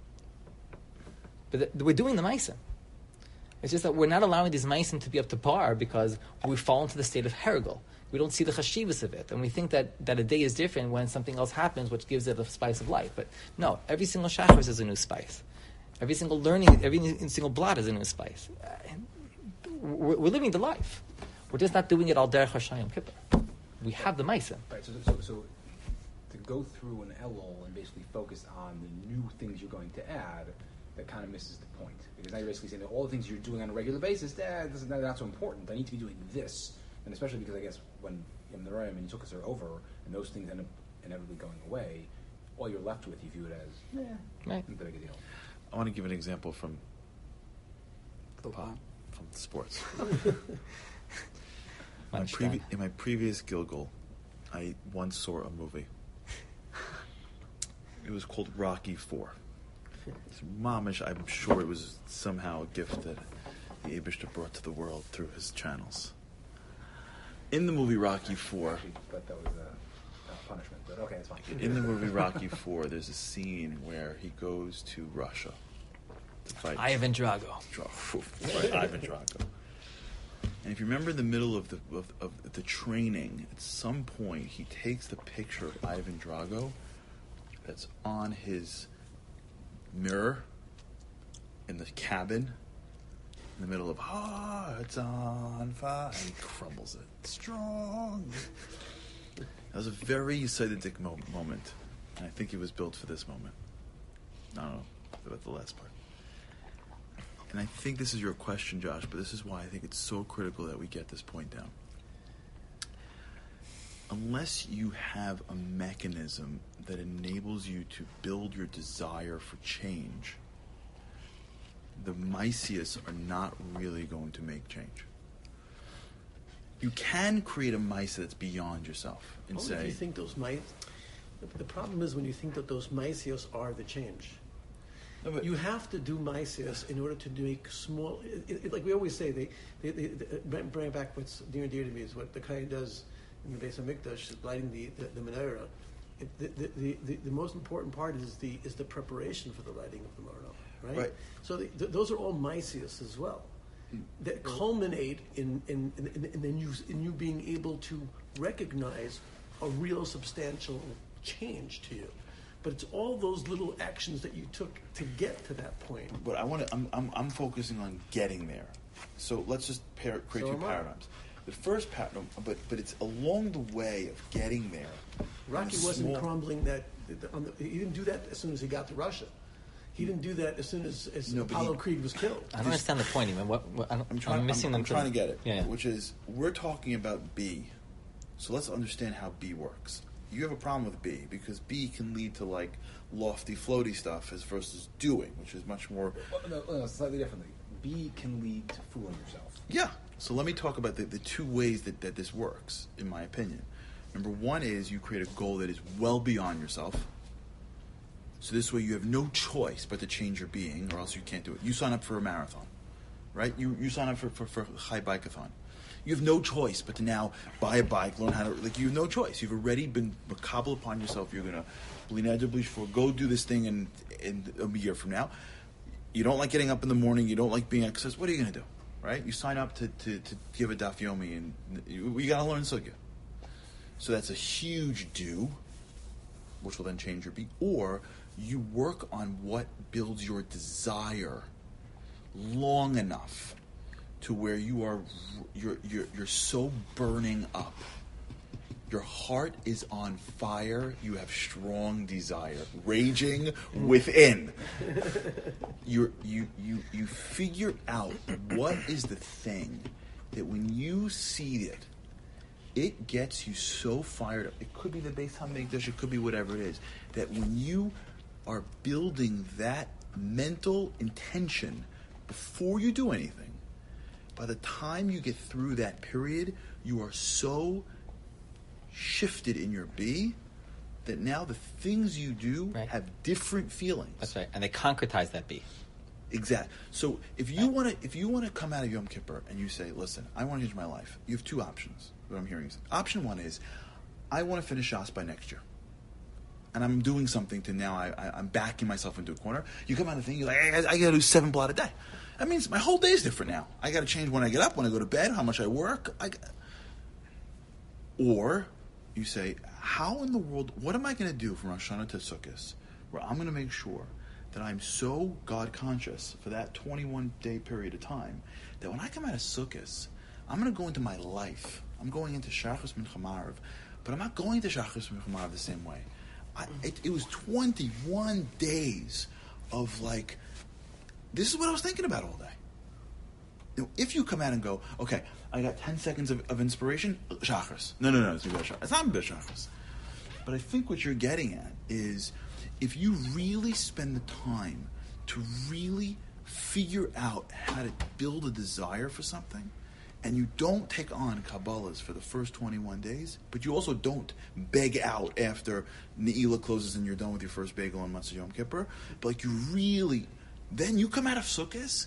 But the, we're doing the maisim. It's just that we're not allowing these maisim to be up to par because we fall into the state of hergel. We don't see the chashivas of it, and we think that, that a day is different when something else happens, which gives it a spice of life. But no, every single shachris is a new spice. Every single learning, every single blot is a new spice. We're, we're living the life. We're just not doing it all derech Hashanah Yom Kippur. We have the ma'asim. Right. So, so, so to go through an Elul and basically focus on the new things you're going to add, that kind of misses the point. Because now you're basically saying that all the things you're doing on a regular basis, eh, this is not, not so important. I need to be doing this. And especially because I guess when Yom Noraim and Yitzchak are over, and those things end up inevitably going away, all you're left with, you view it as, eh, Right. not that big a deal. I want to give an example from Football. from sports. Why My don't you previ- start? in my previous Gilgal, I once saw a movie. It was called Rocky Four. It's mamish. I'm sure it was somehow a gift that the Abishta brought to the world through his channels. In the movie Rocky Four, Actually, but that was a, a punishment. But okay, it's fine. in the movie Rocky Four, there's a scene where he goes to Russia to fight Ivan Drago. Dra- right, Ivan Drago. And if you remember in the middle of the of, of the training, at some point he takes the picture of Ivan Drago that's on his mirror in the cabin in the middle of ah, it's on fire, and he crumbles it strong. That was a very Sadiq mo- moment, and I think it was built for this moment. I don't know about the last part. And I think this is your question, Josh, but this is why I think it's so critical that we get this point down. Unless you have a mechanism that enables you to build your desire for change, the Mysius are not really going to make change. You can create a Mysia that's beyond yourself and Only say, if you think those mice. The, the problem is when you think that those mysios are the change. No, but- You have to do mysios in order to make small. It, it, like we always say, they, they, they, they bring bring it back. What's near and dear to me is what the Kohen does in the base of Mikdash, lighting the the, the menorah. It, the, the, the, the most important part is the is the preparation for the lighting of the menorah, right? Right. So the, the, those are all mysios as well, that culminate in in, in, in, in, you, in you being able to recognize a real substantial change to you. But it's all those little actions that you took to get to that point. But I want to. I'm, I'm. I'm focusing on getting there. So let's just pair, create So two am I. paradigms. The first paradigm, but but it's along the way of getting there. Rocky in wasn't small- crumbling that. On the, he didn't do that as soon as he got to Russia. He didn't do that as soon as, as No, but Apollo he- Creed was killed. I don't understand the point even. What, what I don't, I'm trying. I'm, missing I'm them trying to get it. Yeah, yeah. Which is, we're talking about B. So let's understand how B works. You have a problem with B because B can lead to like lofty, floaty stuff as versus doing, which is much more. Well, no, no, slightly differently. B can lead to fooling yourself. Yeah. So let me talk about the, the two ways that, that this works, in my opinion. Number one is you create a goal that is well beyond yourself. So this way you have no choice but to change your being, or else you can't do it. You sign up for a marathon, right? You you sign up for for, for Chai Bikeathon. You have no choice but to now buy a bike, learn how to, like, you have no choice. You've already been makabel upon yourself. You're going to for go do this thing in, in a year from now. You don't like getting up in the morning. You don't like being exercised. What are you going to do, right? You sign up to, to, to give a daf yomi, and you, you got to learn sugya. So that's a huge do, which will then change your beat. Or you work on what builds your desire long enough to where you are you're you're you're so burning up. Your heart is on fire. You have strong desire, raging within. You you you you figure out what is the thing that when you see it, it gets you so fired up. It could be the Beis Hamikdash, it could be whatever it is. That when you are building that mental intention before you do anything, by the time you get through that period, you are so shifted in your B that now the things you do Right. have different feelings. That's right. And they concretize that B. Exactly. So if you want to, if you want to come out of Yom Kippur and you say, "Listen, I want to change my life," you have two options. What I'm hearing is, option one is, I want to finish Shas by next year, and I'm doing something to now. I, I, I'm backing myself into a corner. You come out of the thing, you're like, I, I got to do seven blot a day. That means my whole day is different now. I got to change when I get up, when I go to bed, how much I work. I, or you say, how in the world? What am I going to do from Rosh Hashanah to Sukkot, where I'm going to make sure that I'm so God conscious for that twenty-one day period of time that when I come out of Sukkot, I'm going to go into my life. I'm going into Shachris Mincha Marav, but I'm not going to Shachris Mincha Marav the same way. I, it, it was twenty-one days of like, this is what I was thinking about all day. You know, if you come out and go, okay, I got ten seconds of, of inspiration, Shachris. No, no, no, it's not Shachris. It's not Shachris. But I think what you're getting at is if you really spend the time to really figure out how to build a desire for something, and you don't take on Kabbalahs for the first twenty-one days, but you also don't beg out after Ne'ilah closes and you're done with your first bagel on Matzah Yom Kippur, but like you really, then you come out of Sukkot,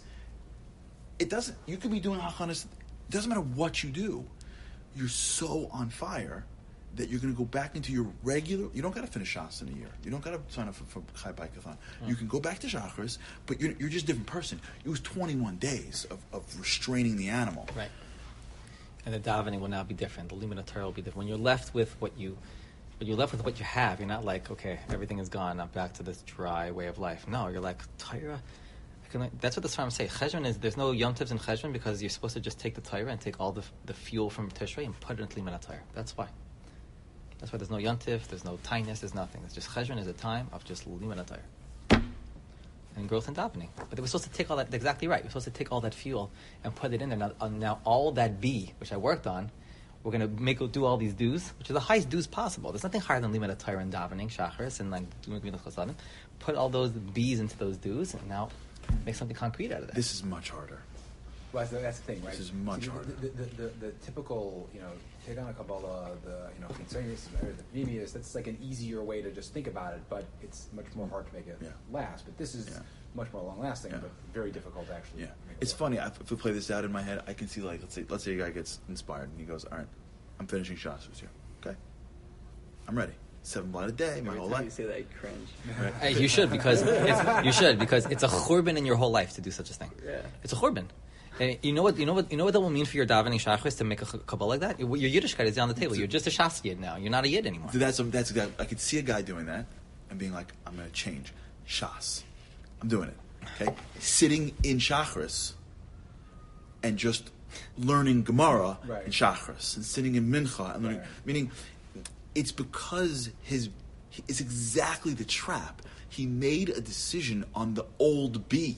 it doesn't, you could be doing Hachanas, it doesn't matter what you do, you're so on fire that you're going to go back into your regular, you don't got to finish Shas in a year. You don't got to sign up for, for Chai Bikathon. Mm. You can go back to Shachris, but you're, you're just a different person. It was twenty-one days of, of restraining the animal. Right. And the davening will now be different. The limit of Torah will be different. When you're left with what you, when you're left with what you have, you're not like, okay, everything is gone. I'm back to this dry way of life. No, you're like Torah. I can, that's what the Sfarim say. Cheshvan is there's no Yom Tovs in Cheshvan because you're supposed to just take the Torah and take all the the fuel from Tishrei and put it into limit of Torah. That's why. That's why there's no yontif, there's no tinus, there's nothing. It's just cheshvan is a time of just limud atayr and growth and davening. But we're supposed to take all that. Exactly right. We're supposed to take all that fuel and put it in there. Now, uh, now all that B, which I worked on, we're going to make do all these dues, which are the highest dues possible. There's nothing higher than limud atayr and davening, shacharis, and like doing gmilas chasadim. Put all those B's into those dues, and now make something concrete out of that. This is much harder. Well, that's, the, that's the thing, right? This is much See, harder. The, the, the, the, the typical, you know, take on a Kabbalah, the, you know, Chitzonius, or the Pneumius, that's like an easier way to just think about it, but it's much more hard to make it Yeah. last. But this is Yeah. much more long-lasting, Yeah. but very difficult to actually Yeah, make it's it work. funny. I- If we play this out in my head, I can see like let's say let's say a guy gets inspired and he goes, "All right, I'm finishing Shas this year. Okay, I'm ready. Seven blind a day, my Every whole time you life." say that, I cringe. Hey, you should because it's, you should because it's a churban in your whole life to do such a thing. Yeah. It's a churban. And you know what? You know what? You know what that will mean for your davening shachris to make a Kabbalah like that. Your, your Yiddishkeit is on the table. You're just a Shas Yid now. You're not a Yid anymore. So that's that's that. I could see a guy doing that and being like, "I'm going to change Shas. I'm doing it." Okay, sitting in Shachris and just learning Gemara Right. in Shachris and sitting in Mincha and learning. Right. Meaning, it's because his it's exactly the trap. He made a decision on the old B.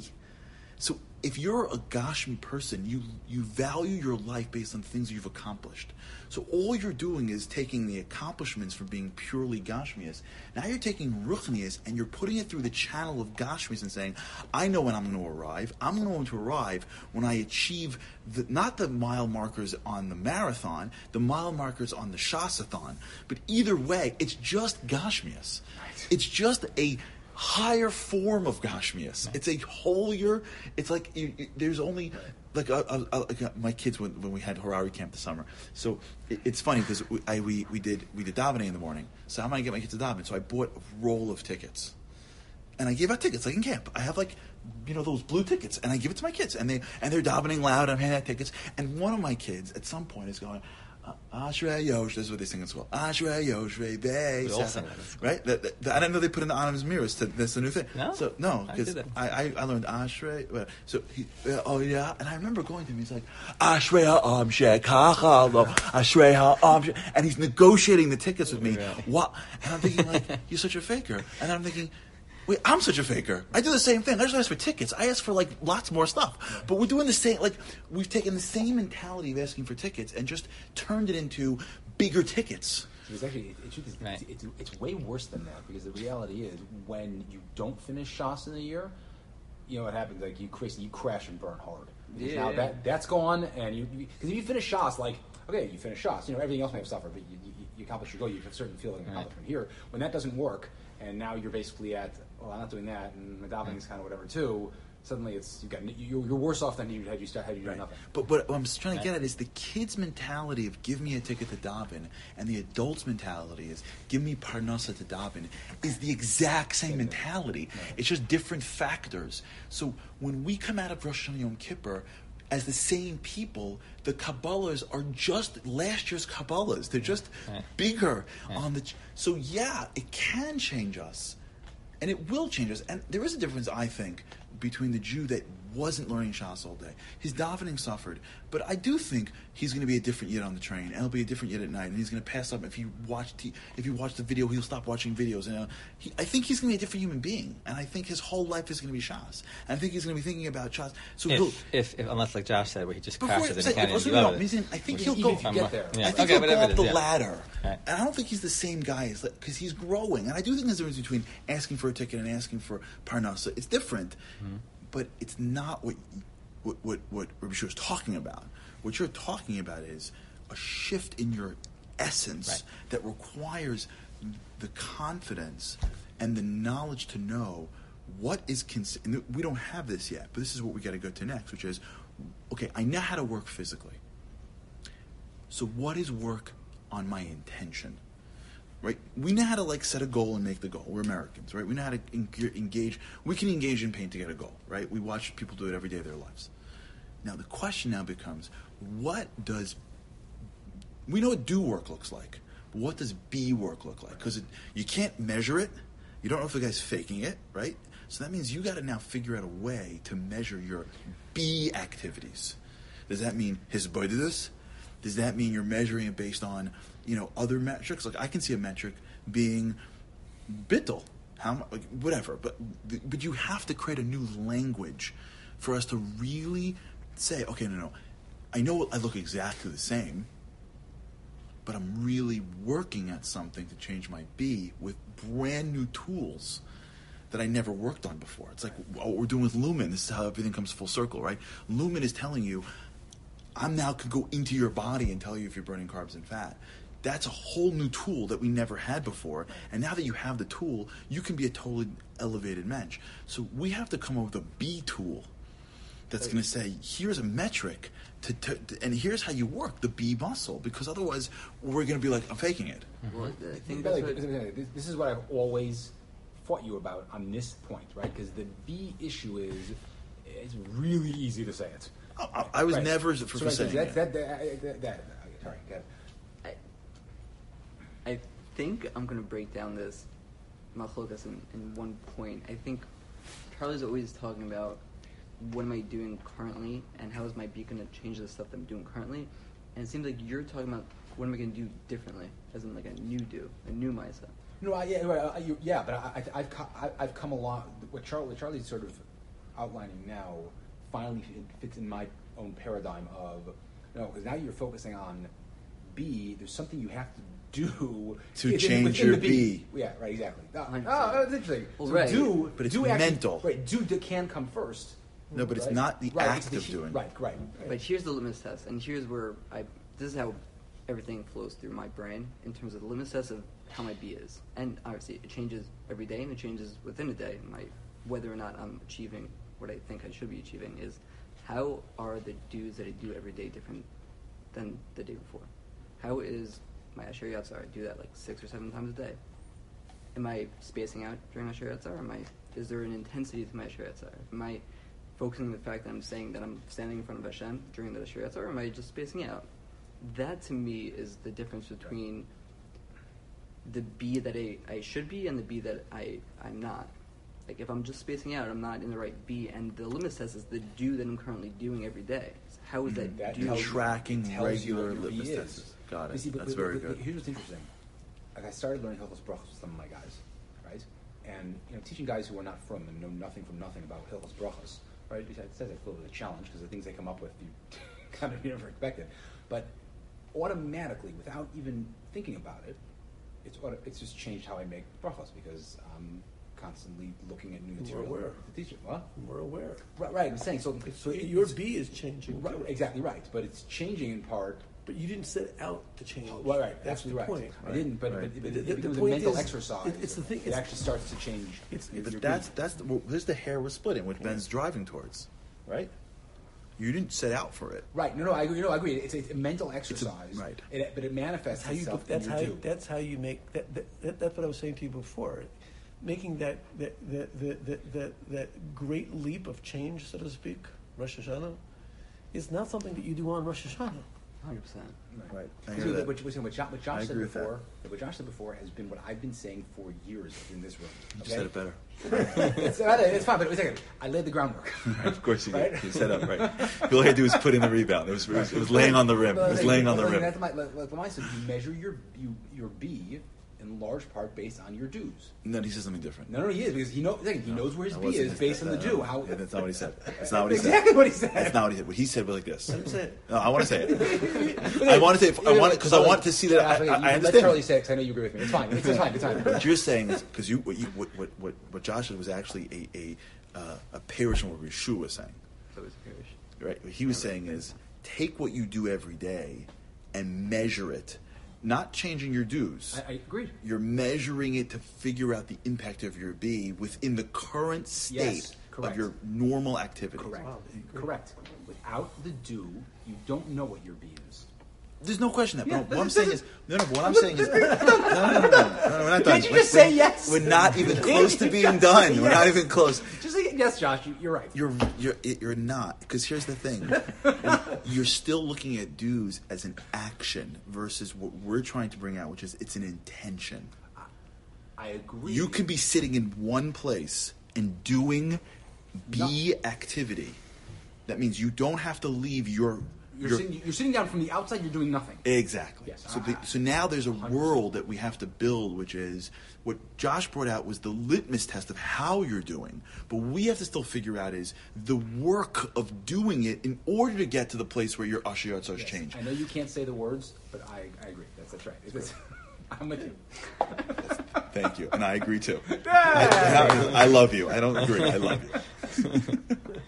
So if you're a Gashmi person, you you value your life based on things you've accomplished. So all you're doing is taking the accomplishments from being purely Gashmias. Now you're taking Ruchnias and you're putting it through the channel of Gashmias and saying, I know when I'm going to arrive. I'm going to arrive when I achieve the, not the mile markers on the marathon, the mile markers on the Shasathon. But either way, it's just Gashmias. It's just a higher form of Gashmias. It's a holier. It's like you, you, there's only like, uh, uh, uh, like uh, my kids when, when we had Harari camp this summer. So it, it's funny because we, I we we did we did davening in the morning. So how am I gonna get my kids to daven? So I bought a roll of tickets, and I gave out tickets like in camp. I have like you know those blue tickets, and I give it to my kids, and they and they're davening loud. I'm handing out tickets, and one of my kids at some point is going, Ashrei Yosh, this is what they sing in school. Ashrei Yosh, Bay, We all sing that in school. right? That, that, that- I didn't know they put in the Anonymous mirrors. To, that's the new thing. No? So no, I because did that. I, I, I learned Ashrei. well, So he, uh, oh yeah, and I remember going to him. He's like Ashrei Ha'am Shekachalo, Ashrei Ha'am, She-" and he's negotiating the tickets with me. Really? What? And I'm thinking like, you're such a faker. And I'm thinking. Wait, I'm such a faker. I do the same thing. I just ask for tickets. I ask for like lots more stuff. But we're doing the same. Like we've taken the same mentality of asking for tickets and just turned it into bigger tickets. It's actually, it, it, it's, Right. it's, it's, it's way worse than that because the reality is when you don't finish Shas in a year, you know what happens? Like you, crazy, you crash and burn hard. Because Yeah. Now that that's gone, and you because if you finish Shas, like okay, you finish Shas, you know everything else may have suffered, but you, you, you accomplish your goal. You have a certain feeling of Right. accomplishment. Here, when that doesn't work, and now you're basically at, well, I'm not doing that, and my davening is kind of whatever too. Suddenly, it's you got you're, you're worse off than you had you start had you done Right. nothing. But but what I'm just trying to get at is the kids' mentality of give me a ticket to daven, and the adults' mentality is give me parnasa to daven, is the exact same mentality. It's just different factors. So when we come out of Rosh Hashanah Yom Kippur as the same people, the Kabbalahs are just last year's Kabbalahs. They're just Right. bigger Right. on the. Ch- so yeah, it can change us. And it will change us. And there is a difference, I think, between the Jew that wasn't learning Shas all day. His davening suffered, but I do think he's going to be a different Yid on the train, and he'll be a different Yid at night, and he's going to pass up. If you watch t- if you watch the video, he'll stop watching videos. And uh, he, I think he's going to be a different human being, and I think his whole life is going to be Shas. And I think he's going to be thinking about Shas. So he'll, If, if, if, unless like Josh said, where he just before, crashes in say, the canyon. listen, you no, love no, it. he's in- I think Even he'll if go. you get there. Yeah. I think Okay, he'll whatever go it up is, the yeah. ladder, Right. and I don't think he's the same guy because he's growing. And I do think there's a difference between asking for a ticket and asking for parnasa. It's different, Mm-hmm. but it's not what what what, what Rabbi Shua is talking about. What you're talking about is a shift in your essence Right. that requires the confidence and the knowledge to know what is cons- and we don't have this yet, but this is what we got to go to next, which is, okay, I know how to work physically. So what is work on my intention? Right? We know how to like set a goal and make the goal. We're Americans, right? We know how to en- engage. We can engage in pain to get a goal, right? We watch people do it every day of their lives. Now the question now becomes, what does we know what do work looks like, but what does be work look like? Because you can't measure it. You don't know if the guy's faking it, right? So that means you got to now figure out a way to measure your be activities. Does that mean his this? Does that mean you're measuring it based on, you know, other metrics? Like I can see a metric being bittul, how mu- like, whatever. But but you have to create a new language for us to really say, okay, no, no, I know I look exactly the same, but I'm really working at something to change my be with brand new tools that I never worked on before. It's like what we're doing with Lumen. This is how everything comes full circle, right? Lumen is telling you, I'm now can go into your body and tell you if you're burning carbs and fat. That's a whole new tool that we never had before. And now that you have the tool, you can be a totally elevated mensch. So we have to come up with a B tool that's going to say, here's a metric, to, to, to- and here's how you work the B muscle. Because otherwise, we're going to be like, I'm faking it. Well, I think By the that's way, what, this- this is what I've always fought you about on this point, right? Because the B issue is, it's really easy to say it. I, I- I was Right. never for, So, for right, saying that, it. that, that, that, that, sorry, go ahead. I, I think I'm going to break down this machlokas in, in one point. I think Charlie's always talking about what am I doing currently and how is my beat going to change the stuff that I'm doing currently. And it seems like you're talking about what am I going to do differently, as in like a new do, a new mindset. No, I, yeah, right, I, you, yeah, but I, I, I've, co- I, I've come along. What Charlie, Charlie's sort of outlining now finally fit- fits in my own paradigm of no, because now you're focusing on B. There's something you have to do To within- change within your the B. Yeah, right, exactly. Oh, one hundred percent. oh, that's interesting. Well, so right. do, But it's do actually- mental. Right, do d- can come first. No, but it's right? not the Right, act it's the of he- doing. Right, right. right. But here's the litmus test, and here's where I. This is how everything flows through my brain in terms of the litmus test of how my B is, and obviously it changes every day, and it changes within a day. My whether or not I'm achieving what I think I should be achieving is how are the do's that I do every day different than the day before? How is my Asher Yatzar? I do that like six or seven times a day. Am I spacing out during Asher Yatzar? Am I? Is there an intensity to my Asher Yatzar? Am I focusing on the fact that I'm saying that I'm standing in front of Hashem during the Asher Yatzar, or am I just spacing out? That to me is the difference between the B that I, I should be and the B that I, I'm not. Like if I'm just spacing out, I'm not in the right B, and the litmus test is the do that I'm currently doing every day. So how is that, That do? tells you- Tracking tells you what regular your B litmus is. tests. Got You it. see, but- That's but- very but good. Here's what's interesting. Like I started learning Hilchos Brachos with some of my guys, right? And you know, teaching guys who are not from and know nothing from nothing about Hilchos Brachos, right? It says it's a little bit of a challenge because the things they come up with you kind of you never expected, but automatically, without even thinking about it, it's auto, it's just changed how I make brachos because I'm constantly looking at new We're material aware. to teach it. What? We're aware. Right, right. I'm saying so. It's, so it- your it's- B is changing. Right, too. exactly right, but it's changing in part. But you didn't set out to change. Well, right, That's absolutely the right. point. I didn't, but, Right. but, but The- it, the- it the becomes a point mental is- exercise. it- it's the thing- It it's- actually starts to change. It's- your- it's- your But that's beat. that's the, well, there's the hair we're splitting, which Ben's driving towards, right? You didn't set out for it. right. No, no, I agree. No, I agree. It's a, a mental exercise. right. It, but it manifests That's how you. itself That's in how. your do. That's how you make that, that, that. That's what I was saying to you before. Making that that that that that, that, that great leap of change, so to speak, Rosh Hashanah, is not something that you do on Rosh Hashanah. one hundred percent. Right. I Because hear what, that. what, what, Josh, what Josh I said agree with that. before, what Josh said before has been what I've been saying for years in this room. You Okay? said it better. it's, it's fine, but wait a second. I laid the groundwork. Of course you Right? did. You set up right. All you had to do was put in the rebound. It was, it was, it was laying on the rim. It was laying on the rim. That's my, like, like my said, you measure your you, your B in large part based on your dues. And then he says something different. No, no, he is because he knows he knows where his That B wasn't is his- based on the that- due. How Yeah, that's not what he said. That's not what he said. exactly what he said. That's not what he said. What he said was like this. Let him say it. No, I want to say it. I want to say it. I want because I want to see that. I, I, I Let understand. Charlie say it because I know you agree with me. It's fine. It's, it's fine. It's fine. What you're saying is because you what you what what what, what Josh said was actually a a uh, a parish from what Yeshua was saying. So it's parish. Right. What he was saying is take what you do every day and measure it, not changing your dues. I, I agreed. You're measuring it to figure out the impact of your B within the current state Yes, correct. of your normal activity. Correct. Wow. Correct. Without the due, you don't know what your B is. There's no question that. Yeah, but what I'm this saying is- is no, no. But what I'm saying is no, no, no, no, no, no, no, we're not done. Can't you We're- just say we're- yes? We're not even close to being Yes, done. We're not yes. even close. Just say yes, Josh. You, you're right. You're you're you're not because here's the thing. You're still looking at dues as an action versus what we're trying to bring out, which is it's an intention. I agree. You can be sitting in one place and doing B activity. That means you don't have to leave your. You're, your sitting, you're sitting down from the outside. You're doing nothing. Exactly. Yes. So, I- the, so now there's a one hundred percent. world that we have to build, which is what Josh brought out was the litmus test of how you're doing. But what we have to still figure out is the work of doing it in order to get to the place where your ashiyot starts Yes. change. I know you can't say the words, but I, I agree. That's that's right. It's, I'm with you. Thank you, and I agree too. I, I love you. I don't agree. I love you.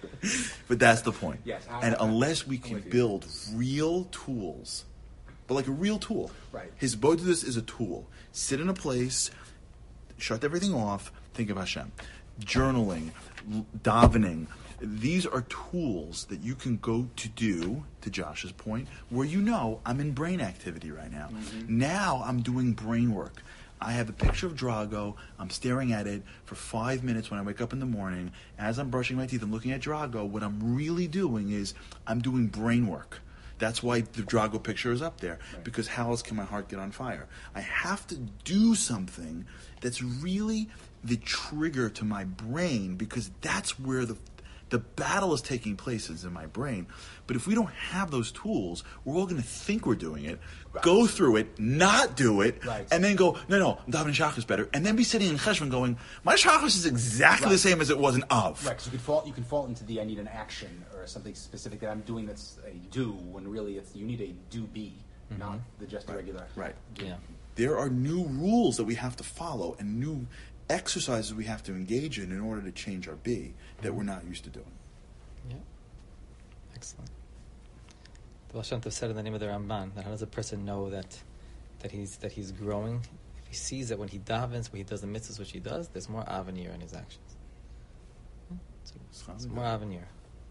But that's the point. Yes, I- and I- unless we I'm can with you. build real tools, but like a real tool, Right. His bodhidus is a tool. Sit in a place, shut everything off, think of Hashem. Journaling, l- davening. These are tools that you can go to do, to Josh's point, where you know I'm in brain activity right now. Mm-hmm. Now I'm doing brain work. I have a picture of Drago. I'm staring at it for five minutes when I wake up in the morning. As I'm brushing my teeth and looking at Drago, what I'm really doing is I'm doing brain work. That's why the Drago picture is up there. Right. Because how else can my heart get on fire? I have to do something that's really the trigger to my brain because that's where the the battle is taking place is in my brain. But if we don't have those tools, we're all going to think we're doing it, go through it, not do it, Right. and then go, no, no, davening shachar is better, and then be sitting in cheshvan going, my shachar is exactly Right. the same as it was in Av. Right, because you can fall. You can fall into the I need an action or something specific that I'm doing that's a do when really it's you need a do be, not the just a regular. Right. Yeah. There are new rules that we have to follow and new exercises we have to engage in in order to change our B that we're not used to doing. Yeah. Excellent. The Baal Shem Tov said in the name of the Ramban that how does a person know that that he's that he's growing? If he sees that when he davens, when he does the mitzvahs which he does, there's more avenir in his actions. Hmm? So it's more avenir.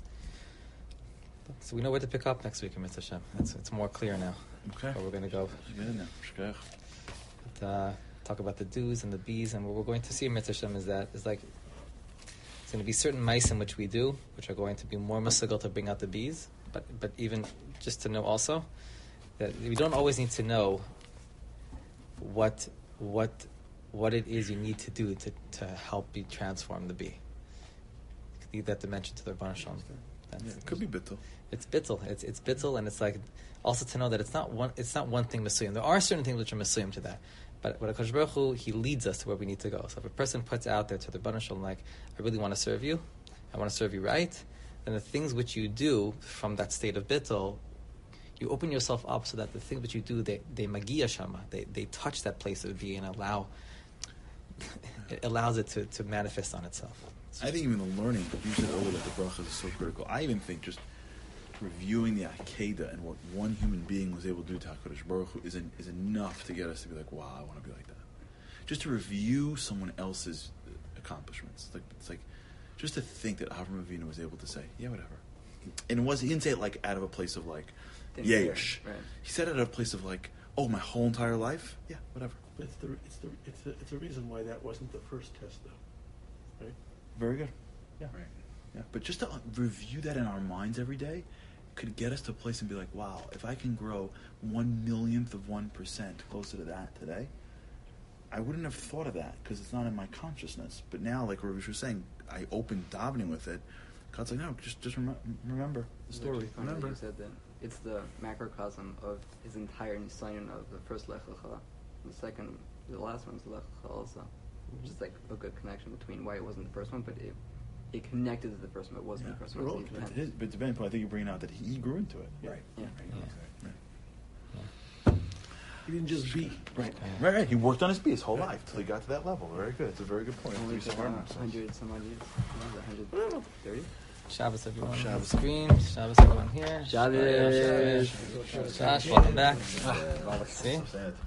So we know where to pick up next week in Mitzvah Shem. It's, it's more clear now. Okay. Where we're going to go. Get in there. Shkach. But, uh, talk about the do's and the be's, and what we're going to see in Mitzvah Shem is that is like it's going to be certain mice in which we do, which are going to be more musical to bring out the bees. But but even just to know also that we don't always need to know what what what it is you need to do to, to help you transform the bee. Leave that dimension to the Rebbeinu Shalom. That's- Yeah, it could be bittul. It's bittul. It's it's bittul, and it's like also to know that it's not one. It's not one thing mesuyim. There are certain things which are mesuyim to that, but but HaKadosh Baruch Hu, he leads us to where we need to go. So if a person puts out there to the Rebbeinu Shalom like, I really want to serve you, I want to serve you right, then the things which you do from that state of bittul, you open yourself up so that the things which you do, they they magia shama, they they touch that place of being and allow. It allows it to, to manifest on itself. I think even the learning, you said earlier that the brachas is so critical. I even think just reviewing the Akedah and what one human being was able to do to HaKadosh Baruch Hu is, en- is enough to get us to be like, wow, I want to be like that. Just to review someone else's accomplishments. It's like, it's like just to think that Avram Avinu was able to say, yeah, whatever. And it was, he didn't say it like out of a place of like, Didn't yesh. care, right. He said it out of a place of like, oh, my whole entire life? Yeah, whatever. But it's the it's the it's the it's a reason why that wasn't the first test, though, right? Very good. Right. Yeah, but just to uh, review that in our minds every day could get us to a place and be like, wow, if I can grow one millionth of one percent closer to that today, I wouldn't have thought of that because it's not in my consciousness. But now, like Rav was saying, I opened davening with it. God's like, no, just just rem- remember the It's story. actually funny that Remember. you said that. It's the macrocosm of his entire Nisayon of the first Lech Lecha. The second, the last one's Lech Lecha also. Which is like a good connection between why it wasn't the first one, but it it connected to the first one, but it wasn't Yeah. the first one. Well, so you but, had- his, but to Ben's point, I think you're bringing out that he grew into it. Right. Yeah. Right. Yeah. Exactly. Right. He didn't just be. Right. Yeah. right, right. He worked on his beat his whole life till he got to that level. Very good. It's a very good point. Only Three took uh, Spartans. one hundred some odd years. one hundred thirty? Shabbos, everyone. Shabbos. On the screen. Shabbos, everyone here. Shabbos. Shabbos. Josh, welcome back. See? So sad.